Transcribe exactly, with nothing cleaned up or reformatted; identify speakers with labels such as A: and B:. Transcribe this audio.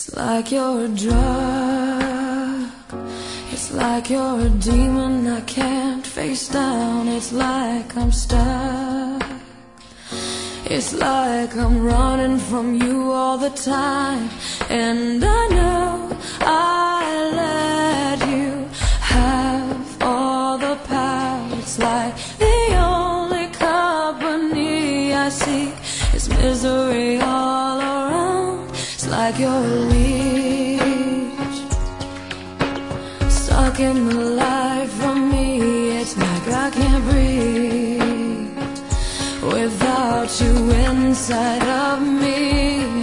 A: It's like you're a drug. It's like you're a demon I can't face down. It's like I'm stuck. It's like I'm running from you all the time. And I know I let you have all the power. It's like the only company I seek is misery all around. It's like you're a leech, stuck in the light from me. It's like I can't breathe without you inside of me.